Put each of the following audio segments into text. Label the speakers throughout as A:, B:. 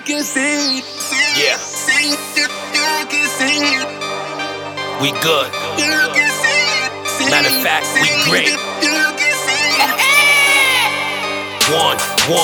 A: can see.
B: Yeah.
A: You can see.
B: We good.
A: You can see.
B: Matter of fact, we great.
A: You can see.
B: One,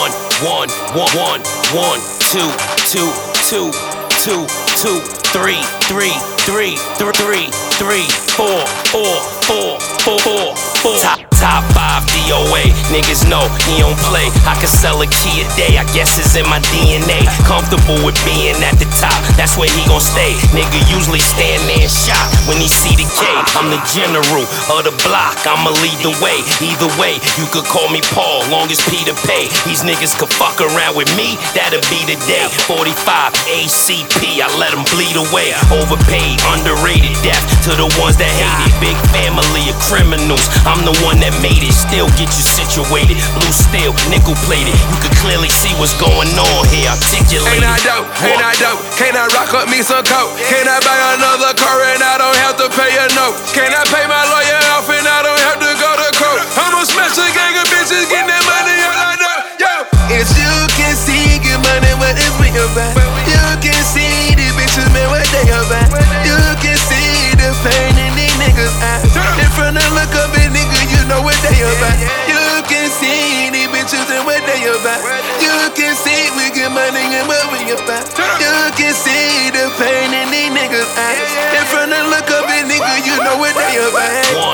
B: two, two, two, two, two, three, three, three, three, three, four, four, four, four, four, four. Top 5 DOA, niggas know he don't play. I can sell a key a day, I guess it's in my DNA. Comfortable with being at the top, that's where he gon' stay. Nigga usually stand there and shot when he see the K. I'm the general of the block, I'ma lead the way. Either way, you could call me Paul, long as Peter pay. These niggas could fuck around with me, that'll be the day. 45 ACP, I let them bleed away. Overpaid, underrated, death to the ones that hate it. Big family of criminals, I'm the one that made it. Still get you situated, blue steel, nickel plated. You can clearly see what's going on here, articulated.
C: Ain't I dope? Ain't I dope? Can I rock up me some coke? Can I buy another car and I don't have to pay a note? Can I pay my lawyer off and I don't have to go to court? I'ma smash a gang of bitches, get that money all I know. Yo!
A: It's you can see, get money, what is we about? You can see the bitches, man, what they about? You can see the pain in these niggas' eyes. In front of look up and nigga, you know what they about. You can see the bitches and what they about. You can see we get money and what we about. You can see the pain in these niggas' eyes. In front of look up and nigga, you know what they about.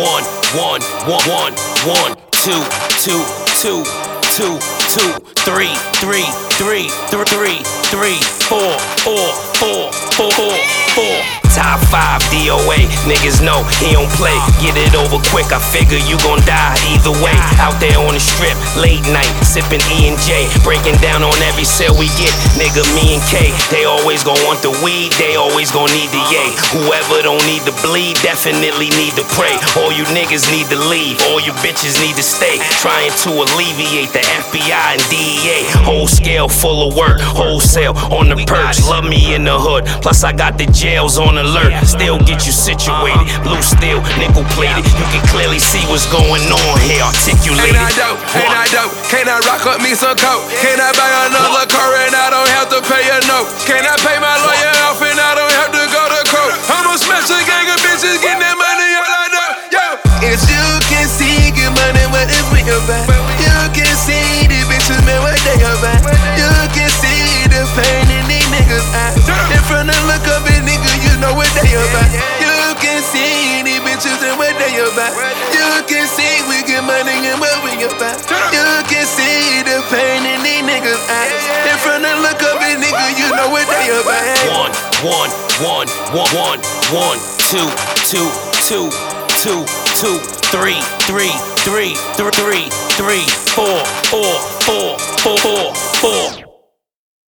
B: One, two, two, two, two, two, three, three, three, three, three, four, four, four, four, four, four. Top 5 DOA, niggas know he don't play. Get it over quick, I figure you gon' die either way. Out there on the strip, late night, sippin' E&J, breaking down on every sale we get. Nigga, me and K, they always gon' want the weed, they always gon' need the yay. Whoever don't need to bleed, definitely need to pray. All you niggas need to leave, all you bitches need to stay. Trying to alleviate the FBI and DEA. Whole scale full of work, wholesale on the perch. Love me in the hood, plus I got the jails on alert. Still get you situated, blue steel, nickel plated. You can clearly see what's going on here, articulated.
C: Ain't I dope? Ain't I dope? Can I rock up me some coke? Can I buy another car and I don't have to pay a note? Can I pay my lawyer off and I don't have to go to court? I'ma smash a gang of bitches, get that money all I know. Yo!
A: It's you can see, get money, what is we about? You can see the bitches, man, what they about? You can see the pain in these niggas' eyes. In front of look up and nigga, you know what they about. You can see the bitches and what they about. You can see we get money and what we about. You can see the pain in these niggas' eyes. In front of look up and nigga, you know what they about.
B: One, two, two, two, two, two, three, three, three, three, three, three, four, four, four, four, four.